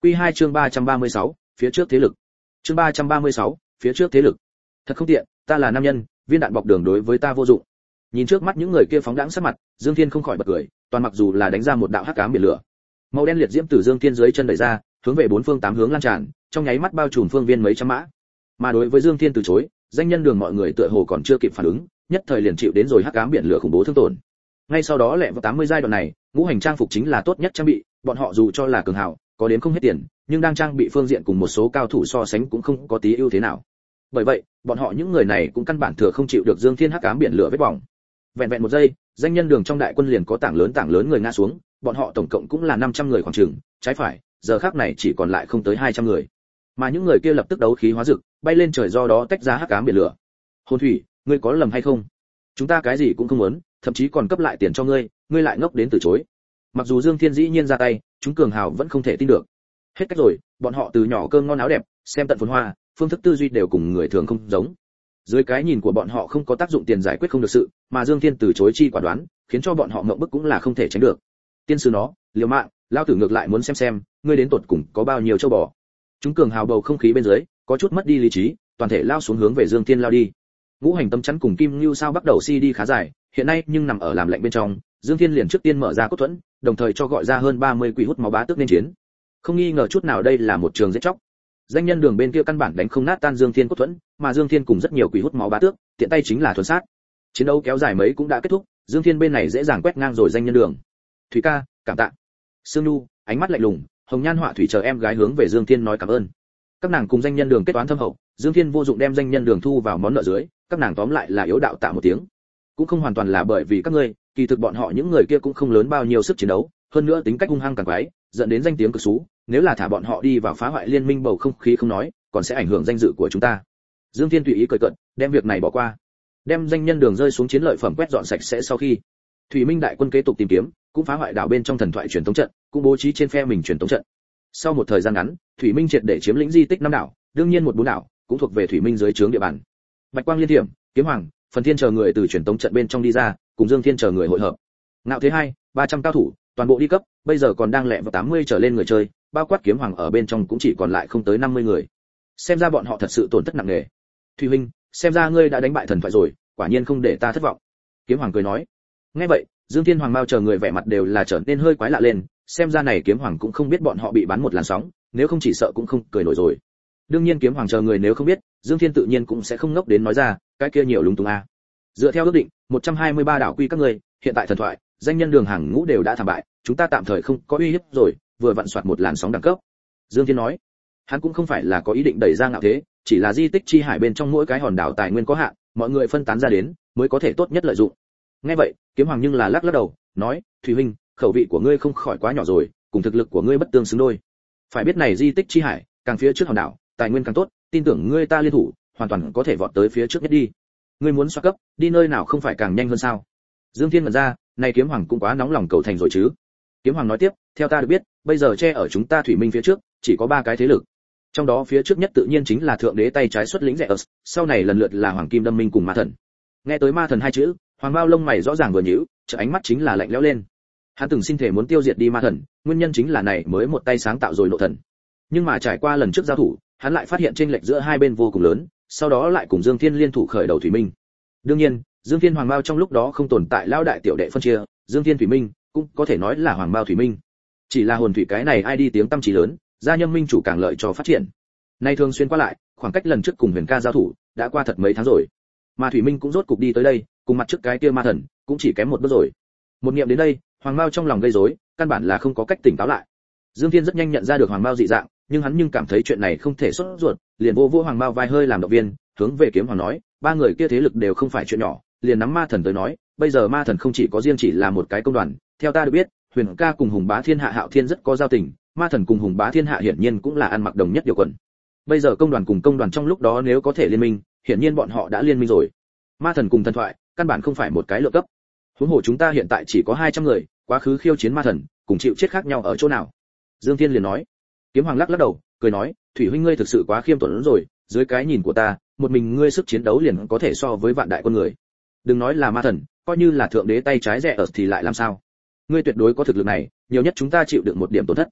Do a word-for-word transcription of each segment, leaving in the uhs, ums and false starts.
Quy hai chương ba trăm ba mươi sáu, phía trước thế lực. Chương ba trăm ba mươi sáu, phía trước thế lực. Thật không tiện, ta là nam nhân, viên đạn bọc đường đối với ta vô dụng. Nhìn trước mắt những người kia phóng đãng sát mặt, Dương Thiên không khỏi bật cười, toàn mặc dù là đánh ra một đạo hắc ám biển lửa. Màu đen liệt diễm từ Dương Thiên dưới chân đẩy ra, hướng về bốn phương tám hướng lan tràn, trong nháy mắt bao trùm phương viên mấy trăm mã. Mà đối với Dương Thiên từ chối, danh nhân đường mọi người tựa hồ còn chưa kịp phản ứng, nhất thời liền chịu đến rồi hắc ám biển lửa khủng bố thương tổn. Ngay sau đó lẹ vào tám mươi giai đoạn này, ngũ hành trang phục chính là tốt nhất trang bị, bọn họ dù cho là cường hào, có đến không hết tiền, nhưng đang trang bị phương diện cùng một số cao thủ so sánh cũng không có tí ưu thế nào. Bởi vậy, bọn họ những người này cũng căn bản thừa không chịu được Dương Thiên hắc ám biển lửa vết bỏng. Vẹn vẹn một giây, danh nhân đường trong đại quân liền có tảng lớn tảng lớn người ngã xuống, bọn họ tổng cộng cũng là năm trăm người khoảng chừng, trái phải, giờ khắc này chỉ còn lại không tới hai trăm người. Mà những người kia lập tức đấu khí hóa rực, bay lên trời do đó tách ra hắc ám biển lửa. Hồn Thủy, ngươi có lầm hay không? Chúng ta cái gì cũng không muốn, thậm chí còn cấp lại tiền cho ngươi, ngươi lại ngốc đến từ chối. Mặc dù Dương Thiên dĩ nhiên ra tay, chúng cường hào vẫn không thể tin được. Hết cách rồi, bọn họ từ nhỏ cơm ngon áo đẹp, xem tận phồn hoa, phương thức tư duy đều cùng người thường không giống. Dưới cái nhìn của bọn họ không có tác dụng tiền giải quyết không được sự, mà Dương Thiên từ chối chi quả đoán, khiến cho bọn họ ngậm bức cũng là không thể tránh được. Tiên sư nó, liều mạng, lao tử ngược lại muốn xem xem, ngươi đến tột cùng có bao nhiêu châu bò. Chúng cường hào bầu không khí bên dưới, có chút mất đi lý trí, toàn thể lao xuống hướng về Dương Thiên lao đi. Ngũ hành tâm chắn cùng Kim Nưu sao bắt đầu xê đê khá dài, hiện nay nhưng nằm ở làm lạnh bên trong, Dương Thiên liền trước tiên mở ra cốt thuẫn, đồng thời cho gọi ra hơn ba mươi quỷ hút máu bá tước nên chiến. Không nghi ngờ chút nào đây là một trường giết chóc. Danh nhân đường bên kia căn bản đánh không nát tan Dương Thiên cốt thuẫn, mà Dương Thiên cùng rất nhiều quỷ hút máu bá tước, tiện tay chính là thuần sát. Chiến đấu kéo dài mấy cũng đã kết thúc, Dương Thiên bên này dễ dàng quét ngang rồi danh nhân đường. Thủy ca, cảm tạ. Sương Nhu, ánh mắt lạnh lùng, Hồng Nhan Họa Thủy chờ em gái hướng về Dương Thiên nói cảm ơn. Các nàng cùng danh nhân đường kết toán thâm hậu, Dương Thiên vô dụng đem danh nhân đường thu vào món nợ dưới, các nàng tóm lại là yếu đạo tạ một tiếng. Cũng không hoàn toàn là bởi vì các ngươi, kỳ thực bọn họ những người kia cũng không lớn bao nhiêu sức chiến đấu, hơn nữa tính cách hung hăng càng quái, dẫn đến danh tiếng cực xú, nếu là thả bọn họ đi vào phá hoại liên minh bầu không khí không nói, còn sẽ ảnh hưởng danh dự của chúng ta. Dương Thiên tùy ý cười cợt, đem việc này bỏ qua, đem danh nhân đường rơi xuống chiến lợi phẩm quét dọn sạch sẽ sau khi, Thủy Minh đại quân kế tục tìm kiếm, cũng phá hoại đảo bên trong thần thoại truyền thống trận, cũng bố trí trên phe mình truyền thống trận. Sau một thời gian ngắn, Thủy Minh triệt để chiếm lĩnh di tích năm đảo, đương nhiên một bốn đảo cũng thuộc về Thủy Minh dưới trướng địa bàn. Bạch Quang Liên Thiểm, Kiếm Hoàng, Phần Thiên chờ người từ truyền thống trận bên trong đi ra, cùng Dương Thiên chờ người hội hợp. Ngạo Thế hai, ba trăm cao thủ, toàn bộ đi cấp, bây giờ còn đang lẹ vào tám mươi trở lên người chơi, bao quát Kiếm Hoàng ở bên trong cũng chỉ còn lại không tới năm mươi người. Xem ra bọn họ thật sự tổn thất nặng nề. Thủy Huynh, xem ra ngươi đã đánh bại thần thoại rồi, quả nhiên không để ta thất vọng. Kiếm Hoàng cười nói. Nghe vậy, Dương Thiên Hoàng Mao chờ người vẻ mặt đều là trở nên hơi quái lạ lên, xem ra này Kiếm Hoàng cũng không biết bọn họ bị bắn một làn sóng, nếu không chỉ sợ cũng không cười nổi rồi. Đương nhiên Kiếm Hoàng chờ người nếu không biết, Dương Thiên tự nhiên cũng sẽ không ngốc đến nói ra, cái kia nhiều lúng túng a. Dựa theo ước định, một trăm hai mươi ba đảo quy các ngươi, hiện tại thần thoại, danh nhân đường hàng ngũ đều đã thảm bại, chúng ta tạm thời không có uy hiếp rồi, vừa vặn soạt một làn sóng đẳng cấp. Dương Thiên nói, hắn cũng không phải là có ý định đẩy ra Ngạo Thế, chỉ là di tích chi hải bên trong mỗi cái hòn đảo tài nguyên có hạn, mọi người phân tán ra đến, mới có thể tốt nhất lợi dụng. Nghe vậy, Kiếm Hoàng nhưng là lắc lắc đầu, nói, Thủy Huynh, khẩu vị của ngươi không khỏi quá nhỏ rồi, cùng thực lực của ngươi bất tương xứng đôi. Phải biết này di tích chi hải, càng phía trước hòn đảo, tài nguyên càng tốt, tin tưởng ngươi ta liên thủ, hoàn toàn có thể vọt tới phía trước nhất đi. Ngươi muốn xoát cấp, đi nơi nào không phải càng nhanh hơn sao? Dương Thiên mở ra, này Kiếm Hoàng cũng quá nóng lòng cầu thành rồi chứ. Kiếm Hoàng nói tiếp, theo ta được biết, bây giờ che ở chúng ta Thủy Minh phía trước, chỉ có ba cái thế lực. Trong đó phía trước nhất tự nhiên chính là thượng đế tay trái xuất lĩnh Zeus, sau này lần lượt là Hoàng Kim Đâm Minh cùng Ma Thần. Nghe tới Ma Thần hai chữ, Hoàng Bao lông mày rõ ràng vừa nhíu, chợ ánh mắt chính là lạnh lẽo lên. Hắn từng xin thể muốn tiêu diệt đi Ma Thần, nguyên nhân chính là này mới một tay sáng tạo rồi Nộ Thần. Nhưng mà trải qua lần trước giao thủ, hắn lại phát hiện chênh lệch giữa hai bên vô cùng lớn, sau đó lại cùng Dương Thiên liên thủ khởi đầu Thủy Minh. Đương nhiên, Dương Thiên Hoàng Bao trong lúc đó không tồn tại lão đại tiểu đệ phân chia, Dương Thiên Thủy Minh cũng có thể nói là Hoàng Bao Thủy Minh. Chỉ là hồn thủy cái này ai đi tiếng tăm chỉ lớn, gia nhâm minh chủ càng lợi cho phát triển. Nay thường xuyên qua lại, khoảng cách lần trước cùng Huyền Ca giao thủ, đã qua thật mấy tháng rồi. Mà Thủy Minh cũng rốt cục đi tới đây, cùng mặt trước cái kia Ma Thần, cũng chỉ kém một bước rồi. Một niệm đến đây, Hoàng Bao trong lòng gây rối, căn bản là không có cách tỉnh táo lại. Dương Thiên rất nhanh nhận ra được Hoàng Bao dị dạng, nhưng hắn nhưng cảm thấy chuyện này không thể sốt ruột, liền vô vô Hoàng Bao vai hơi làm động viên, hướng về Kiếm Hoàng nói, ba người kia thế lực đều không phải chuyện nhỏ, liền nắm Ma Thần tới nói, bây giờ Ma Thần không chỉ có riêng chỉ là một cái công đoàn, theo ta được biết, Huyền Ca cùng Hùng Bá Thiên Hạ Hạo Thiên rất có giao tình, Ma Thần cùng Hùng Bá Thiên Hạ hiển nhiên cũng là ăn mặc đồng nhất điều quần. Bây giờ công đoàn cùng công đoàn trong lúc đó nếu có thể liên minh, hiển nhiên bọn họ đã liên minh rồi. Ma Thần cùng thần thoại, căn bản không phải một cái lượng cấp. Huống hồ chúng ta hiện tại chỉ có hai trăm người, quá khứ khiêu chiến Ma Thần, cùng chịu chết khác nhau ở chỗ nào? Dương Thiên liền nói. Kiếm Hoàng lắc lắc đầu, cười nói, Thủy Huynh ngươi thực sự quá khiêm tốn rồi, dưới cái nhìn của ta, một mình ngươi sức chiến đấu liền có thể so với vạn đại quân người. Đừng nói là Ma Thần, coi như là thượng đế tay trái rẻ ở thì lại làm sao? Ngươi tuyệt đối có thực lực này, nhiều nhất chúng ta chịu được một điểm tổn thất.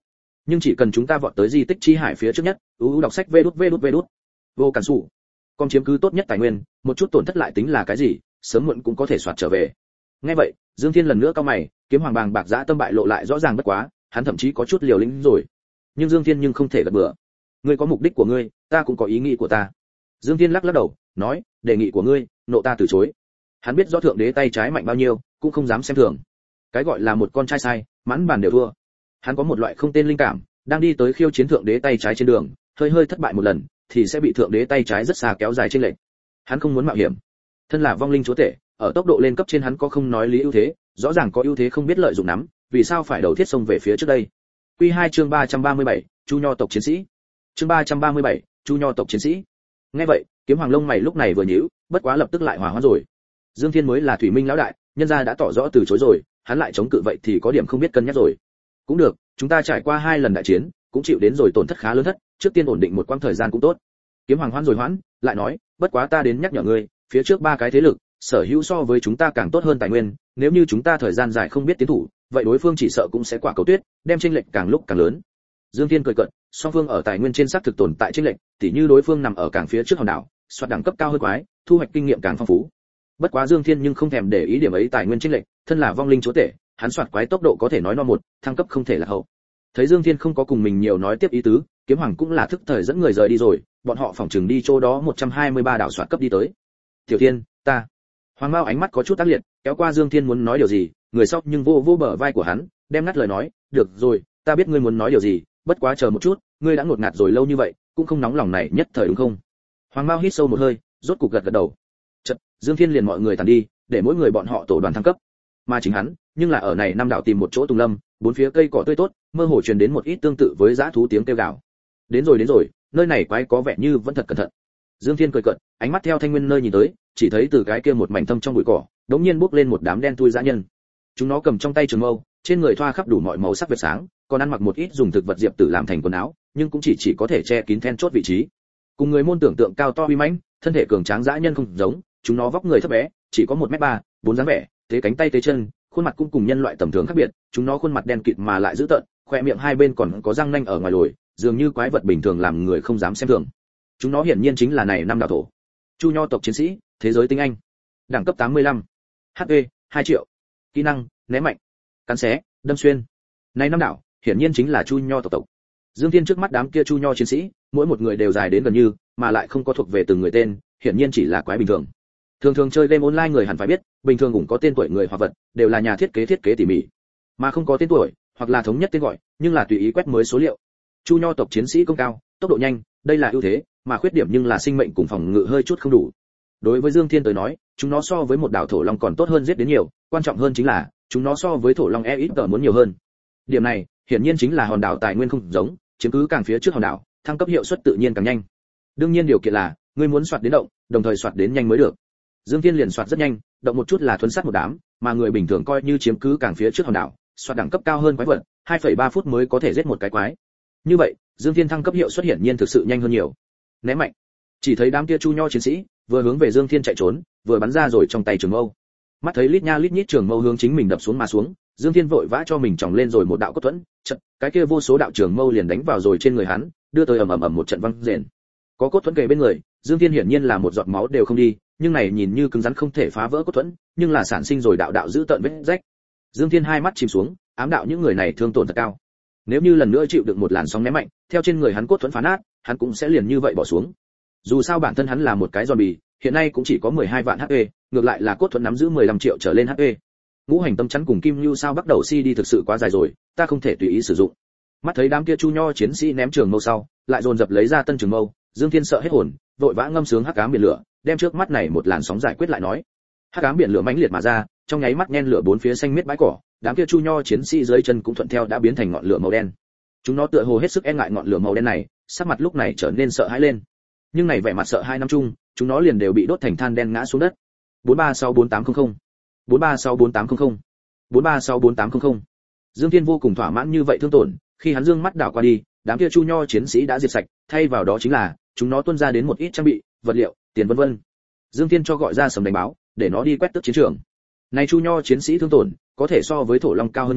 Nhưng chỉ cần chúng ta vọt tới di tích chi hải phía trước nhất, uu đọc sách vê đút vê đút vê đút. Vô cản sủ. Con chiếm cứ tốt nhất tài nguyên, một chút tổn thất lại tính là cái gì, sớm muộn cũng có thể soạt trở về. Nghe vậy, Dương Thiên lần nữa cau mày, kiếm hoàng bàng bạc dã tâm bại lộ lại rõ ràng bất quá, hắn thậm chí có chút liều lĩnh rồi. Nhưng Dương Thiên nhưng không thể gật bừa. Ngươi có mục đích của ngươi, ta cũng có ý nghĩ của ta. Dương Thiên lắc lắc đầu, nói, đề nghị của ngươi, nộ ta từ chối. Hắn biết rõ thượng đế tay trái mạnh bao nhiêu, cũng không dám xem thường. Cái gọi là một con trai sai, mãn bàn đều thua. Hắn có một loại không tên linh cảm, đang đi tới khiêu chiến thượng đế tay trái trên đường, hơi hơi thất bại một lần, thì sẽ bị thượng đế tay trái rất xa kéo dài trên lệnh. Hắn không muốn mạo hiểm. Thân là vong linh chúa tể, ở tốc độ lên cấp trên hắn có không nói lý ưu thế, rõ ràng có ưu thế không biết lợi dụng nắm, vì sao phải đầu thiết xông về phía trước đây. Quy hai chương ba trăm ba mươi bảy, Chu Nho tộc chiến sĩ. Chương ba trăm ba mươi bảy, Chu Nho tộc chiến sĩ. Nghe vậy, kiếm hoàng lông mày lúc này vừa nhíu, bất quá lập tức lại hòa hoãn rồi. Dương Thiên mới là thủy minh lão đại, nhân gia đã tỏ rõ từ chối rồi, hắn lại chống cự vậy thì có điểm không biết cân nhắc rồi. Cũng được, chúng ta trải qua hai lần đại chiến, cũng chịu đến rồi tổn thất khá lớn thất, trước tiên ổn định một quãng thời gian cũng tốt. Kiếm hoàng hoãn rồi hoãn, lại nói, bất quá ta đến nhắc nhở ngươi, phía trước ba cái thế lực, sở hữu so với chúng ta càng tốt hơn tài nguyên, nếu như chúng ta thời gian dài không biết tiến thủ, vậy đối phương chỉ sợ cũng sẽ quả cầu tuyết, đem chênh lệch càng lúc càng lớn. Dương Thiên cười cợt, song phương ở tài nguyên trên xác thực tồn tại chênh lệch, tỉ như đối phương nằm ở càng phía trước hòn đảo, soạt đẳng cấp cao hơn quái, thu hoạch kinh nghiệm càng phong phú. Bất quá Dương Thiên nhưng không thèm để ý điểm ấy tài nguyên chênh lệch, thân là vong linh chúa tể, hắn soạt quái tốc độ có thể nói no một, thăng cấp không thể là hậu. Thấy Dương Thiên không có cùng mình nhiều nói tiếp ý tứ, kiếm hoàng cũng là thức thời dẫn người rời đi rồi, bọn họ phỏng chừng đi chỗ đó một trăm hai mươi ba đảo soạt cấp đi tới. Tiểu Thiên, ta. Hoàng Mao ánh mắt có chút tác liệt, kéo qua Dương Thiên muốn nói điều gì, người sau nhưng vô vô bờ vai của hắn, đem ngắt lời nói, được rồi, ta biết ngươi muốn nói điều gì, bất quá chờ một chút, ngươi đã ngột ngạt rồi lâu như vậy, cũng không nóng lòng này nhất thời đúng không? Hoàng Mao hít sâu một hơi, rốt cục gật gật đầu. Chợt, Dương Thiên liền mọi người tàn đi, để mỗi người bọn họ tổ đoàn thăng cấp. Mà chính hắn, nhưng là ở này năm đảo tìm một chỗ tùng lâm, bốn phía cây cỏ tươi tốt, mơ hồ truyền đến một ít tương tự với dã thú tiếng kêu gào. Đến rồi đến rồi, nơi này quái có vẻ như vẫn thật cẩn thận. Dương Thiên cười cợt, ánh mắt theo thanh nguyên nơi nhìn tới, chỉ thấy từ cái kia một mảnh thâm trong bụi cỏ, đống nhiên bốc lên một đám đen thui dã nhân. Chúng nó cầm trong tay trường mâu, trên người thoa khắp đủ mọi màu sắc vệt sáng, còn ăn mặc một ít dùng thực vật diệp tử làm thành quần áo, nhưng cũng chỉ chỉ có thể che kín then chốt vị trí. Cùng người môn tưởng tượng cao to uy mãnh, thân thể cường tráng dã nhân không giống, chúng nó vóc người thấp bé, chỉ có một mét ba, bốn dáng vẻ, tế cánh tay tế chân, khuôn mặt cũng cùng nhân loại tầm thường khác biệt, chúng nó khuôn mặt đen kịt mà lại dữ tợn, khoe miệng hai bên còn có răng nanh ở ngoài lồi, dường như quái vật bình thường làm người không dám xem thường. Chúng nó hiển nhiên chính là này năm đạo thổ. Chu Nho tộc chiến sĩ, thế giới tinh anh. Đẳng cấp tám mươi lăm. hát pê hai triệu. Kỹ năng, ném mạnh, cắn xé, đâm xuyên. Này năm đạo, hiển nhiên chính là Chu Nho tộc tộc. Dương Thiên trước mắt đám kia Chu Nho chiến sĩ, mỗi một người đều dài đến gần như, mà lại không có thuộc về từng người tên, hiển nhiên chỉ là quái bình thường. Thường thường chơi game online người hẳn phải biết, bình thường cũng có tên tuổi người hoặc vật, đều là nhà thiết kế thiết kế tỉ mỉ, mà không có tên tuổi, hoặc là thống nhất tên gọi, nhưng là tùy ý quét mới số liệu. Chu Nho tộc chiến sĩ công cao, tốc độ nhanh, đây là ưu thế, mà khuyết điểm nhưng là sinh mệnh cùng phòng ngự hơi chút không đủ. Đối với Dương Thiên tới nói, chúng nó so với một đảo thổ long còn tốt hơn giết đến nhiều, quan trọng hơn chính là, chúng nó so với thổ long e ít tờ muốn nhiều hơn. Điểm này, hiển nhiên chính là hòn đảo tài nguyên không giống, chiếm cứ càng phía trước hòn đảo, thăng cấp hiệu suất tự nhiên càng nhanh. Đương nhiên điều kiện là, ngươi muốn soạt đến động, đồng thời soạt đến nhanh mới được. Dương Thiên liền soạt rất nhanh, động một chút là thuấn sát một đám, mà người bình thường coi như chiếm cứ càng phía trước hòn đảo, soạt đẳng cấp cao hơn quái vật, hai phẩy ba phút mới có thể giết một cái quái. Như vậy, Dương Thiên thăng cấp hiệu suất hiển nhiên thực sự nhanh hơn nhiều. Ném mạnh. Chỉ thấy đám kia Chu Nho chiến sĩ vừa hướng về Dương Thiên chạy trốn, vừa bắn ra rồi trong tay trường mâu. Mắt thấy lít nha lít nhít trường mâu hướng chính mình đập xuống mà xuống, Dương Thiên vội vã cho mình tròng lên rồi một đạo cốt thuẫn, chợt, cái kia vô số đạo trường mâu liền đánh vào rồi trên người hắn, đưa tới ầm ầm ầm một trận vang rền. Có cốt thuẫn kề bên người, Dương Thiên hiển nhiên là một giọt máu đều không đi, nhưng này nhìn như cứng rắn không thể phá vỡ cốt thuẫn, nhưng là sản sinh rồi đạo đạo giữ tợn vết rách. Dương Thiên hai mắt chìm xuống, ám đạo những người này thương tổn thật cao. Nếu như lần nữa chịu đựng một làn sóng ném mạnh, theo trên người hắn cốt thuẫn phá nát, hắn cũng sẽ liền như vậy bỏ xuống. Dù sao bản thân hắn là một cái zombie, hiện nay cũng chỉ có mười hai vạn hát pê, ngược lại là cốt thuẫn nắm giữ mười lăm triệu trở lên hát pê. Ngũ hành tâm chắn cùng Kim Nưu sao bắt đầu si đi thực sự quá dài rồi, ta không thể tùy ý sử dụng. Mắt thấy đám kia Chu Nho chiến sĩ ném trường mâu sau, lại dồn dập lấy ra tân trường mâu, Dương Thiên sợ hết hồn, vội vã ngâm sướng hắc ám biển lửa, đem trước mắt này một làn sóng giải quyết lại nói. Hắc ám biển lửa mãnh liệt mà ra, trong nháy mắt nhen lửa bốn phía xanh miết bãi cỏ, đám kia Chu Nho chiến sĩ dưới chân cũng thuận theo đã biến thành ngọn lửa màu đen. Chúng nó tựa hồ hết sức e ngại ngọn lửa màu đen này, sắc mặt lúc này trở nên sợ hãi lên. Nhưng này vẻ mặt sợ hai năm chung, chúng nó liền đều bị đốt thành than đen ngã xuống đất. bốn ba sáu bốn tám không không, bốn ba sáu bốn tám không không, bốn ba sáu bốn tám không không. Dương Thiên vô cùng thỏa mãn như vậy thương tổn, khi hắn dương mắt đảo qua đi, đám kia Chu Nho chiến sĩ đã diệt sạch, thay vào đó chính là chúng nó tuôn ra đến một ít trang bị, vật liệu, tiền vân vân. Dương Thiên cho gọi ra sầm đánh báo, để nó đi quét tước chiến trường. Này Chu Nho chiến sĩ thương tổn, có thể so với thổ long cao hơn nhiều,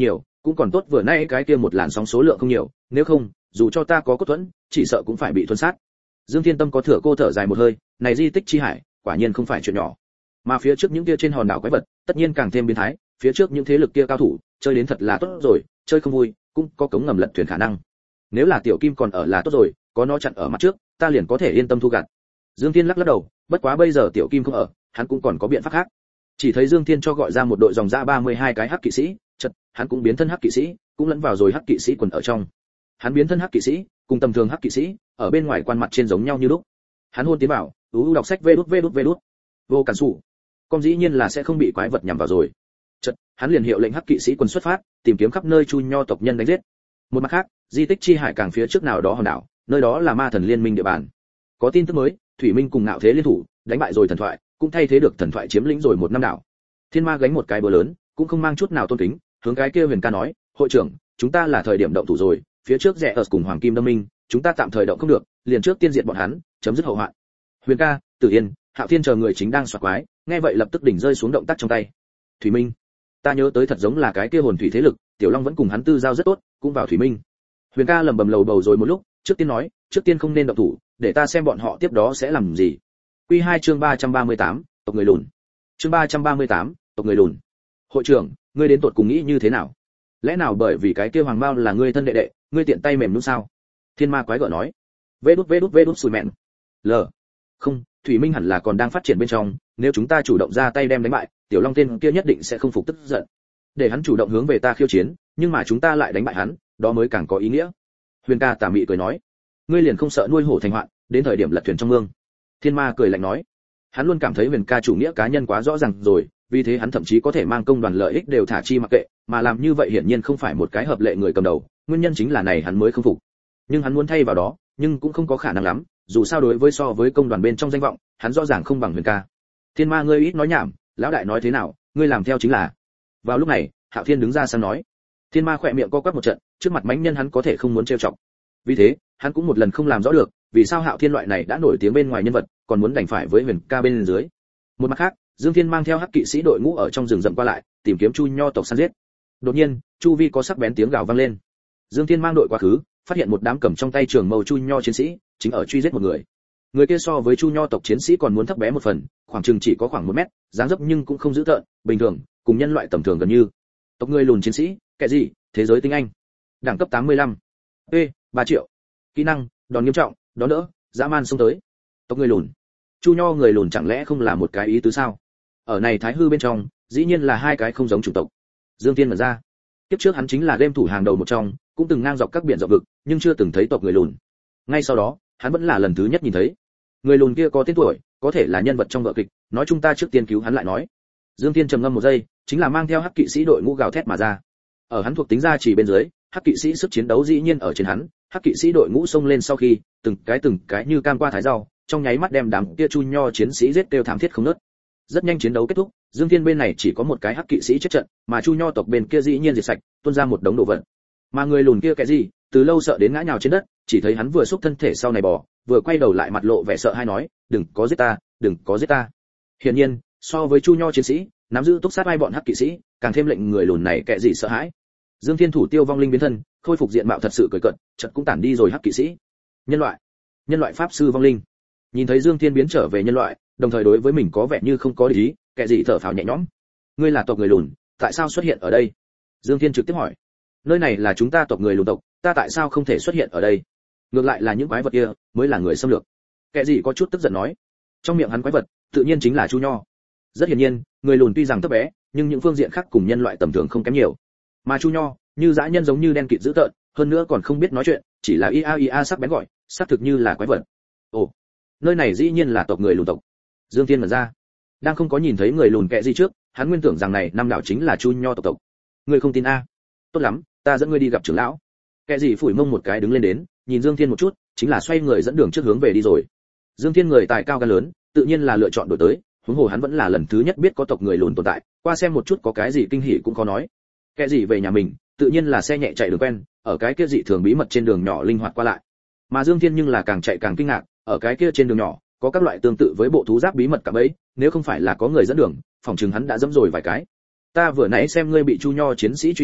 cũng còn tốt vừa nay cái kia một làn sóng số lượng không nhiều, nếu không, dù cho ta có cốt thuẫn, chỉ sợ cũng phải bị thuần sát. Dương Thiên Tâm có thừa cô thở dài một hơi, này di tích chi hải, quả nhiên không phải chuyện nhỏ. Mà phía trước những kia trên hòn đảo quái vật, tất nhiên càng thêm biến thái, phía trước những thế lực kia cao thủ, chơi đến thật là tốt rồi, chơi không vui, cũng có cống ngầm lật thuyền khả năng. Nếu là tiểu kim còn ở là tốt rồi, có nó chặn ở mặt trước, ta liền có thể yên tâm thu gặt. Dương Thiên lắc lắc đầu, bất quá bây giờ tiểu kim không ở, hắn cũng còn có biện pháp khác. Chỉ thấy Dương Thiên cho gọi ra một đội dòng dã ba mươi hai cái hắc kỵ sĩ, chợt, hắn cũng biến thân hắc kỵ sĩ, cũng lẫn vào rồi hắc kỵ sĩ quần ở trong. Hắn biến thân hắc kỵ sĩ, cùng tầm thường hắc kỵ sĩ, ở bên ngoài quan mặt trên giống nhau như lúc. Hắn hôn tiến vào, ú đọc sách vê đút vê đút vê đút. Vô cản sủ. Con dĩ nhiên là sẽ không bị quái vật nhằm vào rồi. Chợt, hắn liền hiệu lệnh hắc kỵ sĩ quân xuất phát, tìm kiếm khắp nơi chu nho tộc nhân đánh giết. Một mặt khác, di tích chi hải càng phía trước nào đó hòn đảo, nơi đó là ma thần liên minh địa bàn. Có tin tức mới, Thủy Minh cùng Ngạo Thế liên thủ, đánh bại rồi thần thoại, cũng thay thế được thần thoại chiếm lĩnh rồi một năm đảo. Thiên Ma gánh một cái búa lớn, cũng không mang chút nào tôn kính, hướng cái kia Huyền Ca nói, "Hội trưởng, chúng ta là thời điểm động thủ rồi, phía trước rẽ ở cùng Hoàng Kim Đâm Minh, chúng ta tạm thời động không được, liền trước tiên diệt bọn hắn, chấm dứt hậu hoạn." Huyền Ca, Tử Yên, Hạo Thiên chờ người chính đang xoạc quái, nghe vậy lập tức đỉnh rơi xuống động tác trong tay. Thủy Minh, ta nhớ tới thật giống là cái kia hồn thủy thế lực, Tiểu Long vẫn cùng hắn tư giao rất tốt, cũng vào Thủy Minh. Huyền Ca lẩm bẩm lầu bầu rồi một lúc, trước tiên nói, trước tiên không nên động thủ, để ta xem bọn họ tiếp đó sẽ làm gì. Quy hai chương ba trăm ba mươi tám, tộc người lùn. Chương ba trăm ba mươi tám, tộc người lùn. Hội trưởng, ngươi đến tột cùng nghĩ như thế nào? Lẽ nào bởi vì cái kia Hoàng Mao là ngươi thân đệ đệ, ngươi tiện tay mềm luôn sao? Thiên Ma quái gở nói. Vê đút vê đút vê đút sùi mẹn. L. Không, Thủy Minh hẳn là còn đang phát triển bên trong, nếu chúng ta chủ động ra tay đem đánh bại, Tiểu Long tên kia nhất định sẽ không phục tức giận. Để hắn chủ động hướng về ta khiêu chiến, nhưng mà chúng ta lại đánh bại hắn, đó mới càng có ý nghĩa. Huyền Ca tà mị cười nói, ngươi liền không sợ nuôi hổ thành hoạn, đến thời điểm lật thuyền trong mương. Thiên Ma cười lạnh nói, hắn luôn cảm thấy Huyền Ca chủ nghĩa cá nhân quá rõ ràng rồi, vì thế hắn thậm chí có thể mang công đoàn lợi ích đều thả chi mặc kệ, mà làm như vậy hiển nhiên không phải một cái hợp lệ người cầm đầu, nguyên nhân chính là này hắn mới không phục. Nhưng hắn muốn thay vào đó, nhưng cũng không có khả năng lắm, dù sao đối với so với công đoàn bên trong danh vọng, hắn rõ ràng không bằng Huyền Ca. Thiên Ma ngươi ít nói nhảm, lão đại nói thế nào, ngươi làm theo chính là. Vào lúc này, Hạo Thiên đứng ra sang nói. Thiên Ma khỏe miệng co quắp một trận, trước mặt mãnh nhân hắn có thể không muốn trêu chọc. Vì thế, hắn cũng một lần không làm rõ được, vì sao Hạo Thiên loại này đã nổi tiếng bên ngoài nhân vật, còn muốn đành phải với Huyền Ca bên dưới. Một mặt khác, Dương Thiên mang theo hắc kỵ sĩ đội ngũ ở trong rừng rậm qua lại, tìm kiếm chu nho tộc săn giết. Đột nhiên, chu vi có sắc bén tiếng gào vang lên. Dương Thiên mang đội quá khứ, phát hiện một đám cầm trong tay trường mâu chu nho chiến sĩ, chính ở truy giết một người. Người kia so với chu nho tộc chiến sĩ còn muốn thấp bé một phần, khoảng chừng chỉ có khoảng một mét, dáng dấp nhưng cũng không dữ tợn, bình thường, cùng nhân loại tầm thường gần như. Tộc người lùn chiến sĩ, kẻ gì? Thế giới tinh anh. Đẳng cấp tám mươi lăm. Ê, ba triệu. Kỹ năng, đòn nghiêm trọng, đón đỡ, dã man xông tới. Tộc người lùn. Chu nho người lùn chẳng lẽ không là một cái ý tứ sao? Ở này thái hư bên trong, dĩ nhiên là hai cái không giống chủng tộc. Dương Tiên mở ra. Tiếp trước hắn chính là game thủ hàng đầu một trong, cũng từng ngang dọc các biển rộng vực, nhưng chưa từng thấy tộc người lùn. Ngay sau đó, hắn vẫn là lần thứ nhất nhìn thấy. Người lùn kia có tên tuổi, có thể là nhân vật trong vở kịch, nói chúng ta trước tiên cứu hắn lại nói. Dương Tiên trầm ngâm một giây, chính là mang theo hắc kỵ sĩ đội ngũ gào thét mà ra. Ở hắn thuộc tính ra chỉ bên dưới, hắc kỵ sĩ sức chiến đấu dĩ nhiên ở trên hắn, hắc kỵ sĩ đội ngũ xông lên sau khi, từng cái từng cái như cam qua thái rau, trong nháy mắt đem đám kia chu nho chiến sĩ giết kêu thảm thiết không ngớt. Rất nhanh chiến đấu kết thúc, Dương Thiên bên này chỉ có một cái hắc kỵ sĩ chết trận, mà chu nho tộc bên kia dĩ nhiên diệt sạch, tuôn ra một đống đồ vật. Mà người lùn kia cái gì, từ lâu sợ đến ngã nhào trên đất, chỉ thấy hắn vừa xúc thân thể sau này bò, vừa quay đầu lại mặt lộ vẻ sợ hãi nói, đừng có giết ta, đừng có giết ta. Hiển nhiên, so với chu nho chiến sĩ, nắm giữ túc sát hai bọn hắc kỵ sĩ, càng thêm lệnh người lùn này kệ gì sợ hãi. Dương Thiên thủ tiêu vong linh biến thân, khôi phục diện mạo thật sự cười cợt, chợt cũng tản đi rồi hắc kỵ sĩ. Nhân loại, nhân loại pháp sư vong linh. Nhìn thấy Dương Thiên biến trở về nhân loại, đồng thời đối với mình có vẻ như không có địch ý, kệ gì thở phào nhẹ nhõm. Ngươi là tộc người lùn, tại sao xuất hiện ở đây? Dương Thiên trực tiếp hỏi. Nơi này là chúng ta tộc người lùn tộc, ta tại sao không thể xuất hiện ở đây? Ngược lại là những quái vật kia mới là người xâm lược. Kệ gì có chút tức giận nói. Trong miệng hắn quái vật, tự nhiên chính là chu nho. Rất hiển nhiên, người lùn tuy rằng thấp bé, nhưng những phương diện khác cùng nhân loại tầm thường không kém nhiều. Mà chu nho, như dã nhân giống như đen kịt dữ tợn, hơn nữa còn không biết nói chuyện, chỉ là ia ia sắc bén gọi, xác thực như là quái vật. Ồ, nơi này dĩ nhiên là tộc người lùn tộc. Dương Thiên mở ra, đang không có nhìn thấy người lùn kệ gì trước, hắn nguyên tưởng rằng này năm đảo chính là chu nho tộc tộc. Ngươi không tin a? Tốt lắm, ta dẫn ngươi đi gặp trưởng lão. Kệ gì phủi mông một cái đứng lên đến, nhìn Dương Thiên một chút, chính là xoay người dẫn đường trước hướng về đi rồi. Dương Thiên người tài cao gan lớn, tự nhiên là lựa chọn đổi tới, huống hồ hắn vẫn là lần thứ nhất biết có tộc người lùn tồn tại, qua xem một chút có cái gì kinh hỉ cũng có nói. Kệ gì về nhà mình, tự nhiên là xe nhẹ chạy đường quen, ở cái kia dị thường bí mật trên đường nhỏ linh hoạt qua lại. Mà Dương Thiên nhưng là càng chạy càng kinh ngạc, ở cái kia trên đường nhỏ, có các loại tương tự với bộ thú giáp bí mật cả bấy, nếu không phải là có người dẫn đường, phòng trường hắn đã dẫm rồi vài cái. Ta vừa nãy xem ngươi bị chu nho chiến sĩ truy sát,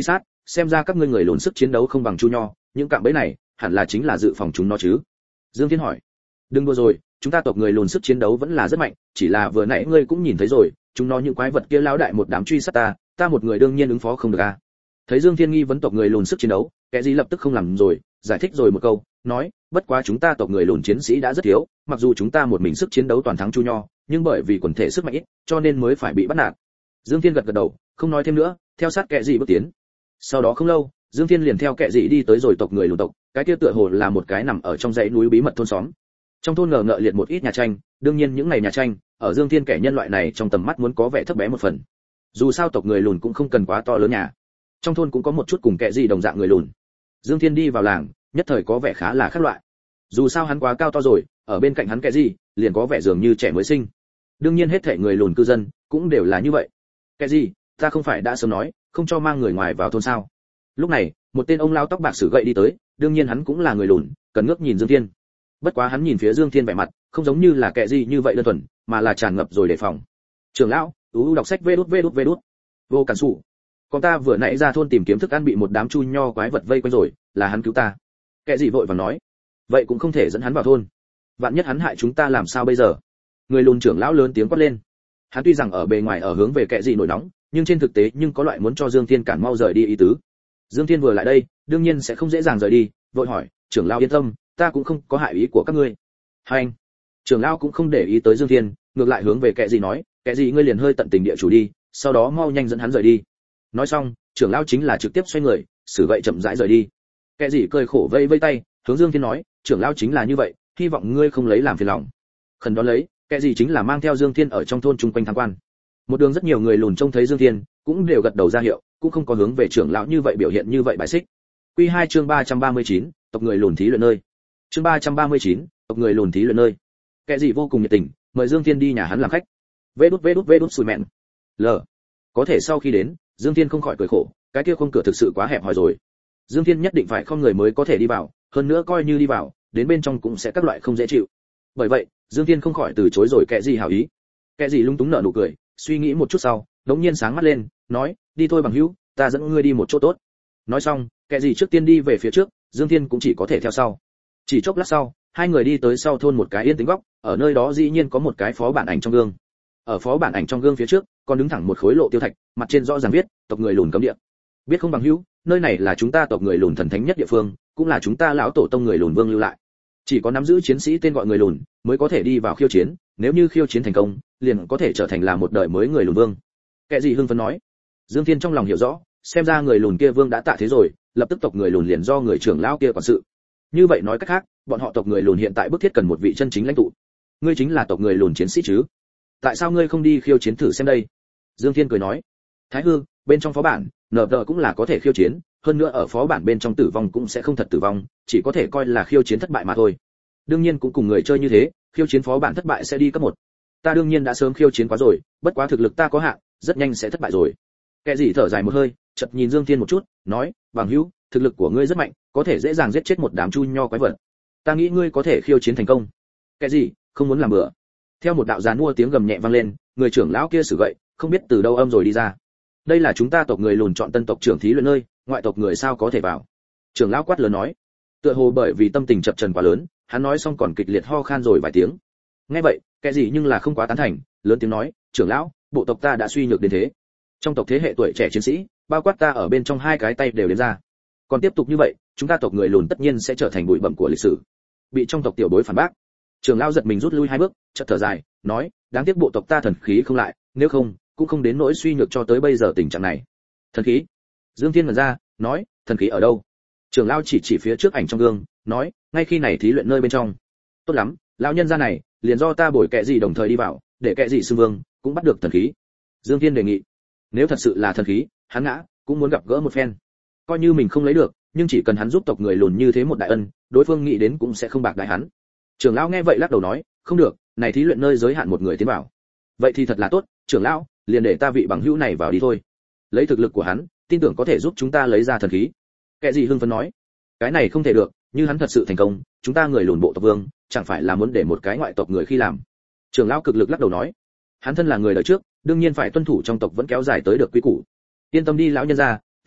xem ra các ngươi người lùn sức chiến đấu không bằng chu nho, những cạm bẫy này hẳn là chính là dự phòng chúng nó chứ? Dương Thiên hỏi. Đừng đùa rồi, chúng ta tộc người lùn sức chiến đấu vẫn là rất mạnh, chỉ là vừa nãy ngươi cũng nhìn thấy rồi, chúng nó những quái vật kia lão đại một đám truy sát ta, ta một người đương nhiên ứng phó không được à? Thấy Dương Thiên nghi vấn tộc người lùn sức chiến đấu, kẻ gì lập tức không làm rồi, giải thích rồi một câu, nói, bất quá chúng ta tộc người lùn chiến sĩ đã rất thiếu, mặc dù chúng ta một mình sức chiến đấu toàn thắng chu nho, nhưng bởi vì quần thể sức mạnh ít, cho nên mới phải bị bắt nạt. Dương Thiên gật gật đầu, không nói thêm nữa, theo sát kẻ gì bước tiến. Sau đó không lâu, Dương Thiên liền theo kẻ gì đi tới rồi tộc người lùn tộc, cái kia tựa hồ là một cái nằm ở trong dãy núi bí mật thôn xóm. Trong thôn ngờ ngợ liệt một ít nhà tranh, đương nhiên những ngày nhà tranh, ở Dương Thiên kẻ nhân loại này trong tầm mắt muốn có vẻ thấp bé một phần. Dù sao tộc người lùn cũng không cần quá to lớn nhà. Trong thôn cũng có một chút cùng kẻ gì đồng dạng người lùn. Dương Thiên đi vào làng, nhất thời có vẻ khá là khác loại. Dù sao hắn quá cao to rồi, ở bên cạnh hắn kẻ gì, liền có vẻ dường như trẻ mới sinh. Đương nhiên hết thảy người lùn cư dân cũng đều là như vậy. Kẻ gì, ta không phải đã sớm nói, không cho mang người ngoài vào thôn sao? Lúc này, một tên ông lao tóc bạc sử gậy đi tới, đương nhiên hắn cũng là người lùn, cần ngước nhìn Dương Thiên. Bất quá hắn nhìn phía Dương Thiên vẻ mặt, không giống như là kẻ gì như vậy đơn thuần, mà là tràn ngập rồi đề phòng. Trưởng lão, ú đọc sách vê đút vê đút vê đút. Vô cản sủ. Con ta vừa nãy ra thôn tìm kiếm thức ăn bị một đám chu nho quái vật vây quanh rồi, là hắn cứu ta. Kẻ gì vội vàng nói, vậy cũng không thể dẫn hắn vào thôn. Vạn nhất hắn hại chúng ta làm sao bây giờ? Người lùn trưởng lão lớn tiếng quát lên. Hắn tuy rằng ở bề ngoài ở hướng về kẻ gì nổi nóng, nhưng trên thực tế nhưng có loại muốn cho Dương Thiên cản mau rời đi ý tứ. Dương Thiên vừa lại đây, đương nhiên sẽ không dễ dàng rời đi, vội hỏi, trưởng lão yên tâm, ta cũng không có hại ý của các ngươi. Hành. Trưởng lão cũng không để ý tới Dương Thiên, ngược lại hướng về kẻ gì nói, kẻ gì ngươi liền hơi tận tình địa chủ đi, sau đó mau nhanh dẫn hắn rời đi. Nói xong, trưởng lão chính là trực tiếp xoay người, sử vậy chậm rãi rời đi. Kẻ gì cười khổ vây vây tay, hướng Dương Thiên nói, trưởng lão chính là như vậy, hy vọng ngươi không lấy làm phiền lòng. Khẩn đón lấy, kẻ gì chính là mang theo Dương Thiên ở trong thôn chung quanh tham quan. Một đường rất nhiều người lùn trông thấy Dương Thiên, cũng đều gật đầu ra hiệu, cũng không có hướng về trưởng lão như vậy biểu hiện như vậy bài xích. Quy hai chương ba trăm ba mươi chín, tộc người lùn thí luyện nơi. Chương ba trăm ba mươi chín, tộc người lùn thí luyện nơi. Kẻ gì vô cùng nhiệt tình, mời Dương Thiên đi nhà hắn làm khách. Vê đút vê đút vê đút xùi mẹn. L. Có thể sau khi đến, Dương Thiên không khỏi cười khổ, cái kia khung cửa thực sự quá hẹp hòi rồi. Dương Thiên nhất định phải không người mới có thể đi vào, hơn nữa coi như đi vào, đến bên trong cũng sẽ các loại không dễ chịu. Bởi vậy, Dương Thiên không khỏi từ chối rồi kẻ gì hảo ý. Kẻ gì lung túng nở nụ cười, suy nghĩ một chút sau, đống nhiên sáng mắt lên, nói, đi thôi bằng hữu, ta dẫn ngươi đi một chỗ tốt. Nói xong, kẻ gì trước tiên đi về phía trước, Dương Thiên cũng chỉ có thể theo sau. Chỉ chốc lát sau, hai người đi tới sau thôn một cái yên tĩnh góc, ở nơi đó dĩ nhiên có một cái phó bản ảnh trong gương. Ở phó bản ảnh trong gương phía trước, còn đứng thẳng một khối lộ tiêu thạch, mặt trên rõ ràng viết, tộc người lùn cấm địa. Biết không bằng hữu, nơi này là chúng ta tộc người lùn thần thánh nhất địa phương, cũng là chúng ta lão tổ tông người lùn vương lưu lại. Chỉ có nắm giữ chiến sĩ tên gọi người lùn mới có thể đi vào khiêu chiến, nếu như khiêu chiến thành công, liền có thể trở thành là một đời mới người lùn vương. Kẻ gì hưng phấn nói. Dương Thiên trong lòng hiểu rõ, xem ra người lùn kia vương đã tạ thế rồi, lập tức tộc người lùn liền do người trưởng lão kia quản sự. Như vậy nói cách khác, bọn họ tộc người lùn hiện tại bức thiết cần một vị chân chính lãnh tụ. Ngươi chính là tộc người lùn chiến sĩ chứ? Tại sao ngươi không đi khiêu chiến thử xem đây? Dương Thiên cười nói. Thái hư, bên trong phó bản, nở tờ cũng là có thể khiêu chiến, hơn nữa ở phó bản bên trong tử vong cũng sẽ không thật tử vong, chỉ có thể coi là khiêu chiến thất bại mà thôi. Đương nhiên cũng cùng người chơi như thế, khiêu chiến phó bản thất bại sẽ đi cấp một. Ta đương nhiên đã sớm khiêu chiến quá rồi, bất quá thực lực ta có hạn, rất nhanh sẽ thất bại rồi. Kẻ gì thở dài một hơi, chợt nhìn Dương Thiên một chút, nói, bằng hữu, thực lực của ngươi rất mạnh, có thể dễ dàng giết chết một đám chu nho quái vật. Ta nghĩ ngươi có thể khiêu chiến thành công. Kẻ gì, không muốn làm bừa. Theo một đạo giàn mua tiếng gầm nhẹ vang lên, người trưởng lão kia sử gậy, không biết từ đâu âm rồi đi ra. Đây là chúng ta tộc người lùn chọn tân tộc trưởng thí luyện nơi, ngoại tộc người sao có thể vào? Trưởng lão quát lớn nói. Tựa hồ bởi vì tâm tình chập chờn quá lớn, hắn nói xong còn kịch liệt ho khan rồi vài tiếng. Nghe vậy, kẻ gì nhưng là không quá tán thành, lớn tiếng nói, trưởng lão, bộ tộc ta đã suy nhược đến thế. Trong tộc thế hệ tuổi trẻ chiến sĩ, bao quát ta ở bên trong hai cái tay đều đến ra. Còn tiếp tục như vậy, chúng ta tộc người lùn tất nhiên sẽ trở thành bụi bặm của lịch sử. Bị trong tộc tiểu bối phản bác. Trưởng lão giật mình rút lui hai bước, chợt thở dài, nói, đáng tiếc bộ tộc ta thần khí không lại, nếu không, cũng không đến nỗi suy nhược cho tới bây giờ tình trạng này. Thần khí? Dương Thiên mở ra, nói, thần khí ở đâu? Trưởng lão chỉ chỉ phía trước ảnh trong gương, nói, ngay khi này thí luyện nơi bên trong. Tốt lắm, lão nhân gia này, liền do ta bồi kẻ gì đồng thời đi vào, để kẻ gì xưng vương, cũng bắt được thần khí. Dương Thiên đề nghị. Nếu thật sự là thần khí, hắn ngã, cũng muốn gặp gỡ một phen. Coi như mình không lấy được, nhưng chỉ cần hắn giúp tộc người lùn như thế một đại ân, đối phương nghĩ đến cũng sẽ không bạc đại hắn. Trưởng lão nghe vậy lắc đầu nói, không được, này thí luyện nơi giới hạn một người tiến vào. Vậy thì thật là tốt, trưởng lão, liền để ta vị bằng hữu này vào đi thôi. Lấy thực lực của hắn, tin tưởng có thể giúp chúng ta lấy ra thần khí. Kẻ gì hưng phấn nói, cái này không thể được, như hắn thật sự thành công, chúng ta người lùn bộ tộc vương, chẳng phải là muốn để một cái ngoại tộc người khi làm. Trưởng lão cực lực lắc đầu nói, hắn thân là người đời trước, đương nhiên phải tuân thủ trong tộc vẫn kéo dài tới được quy củ. Yên tâm đi lão nhân gia,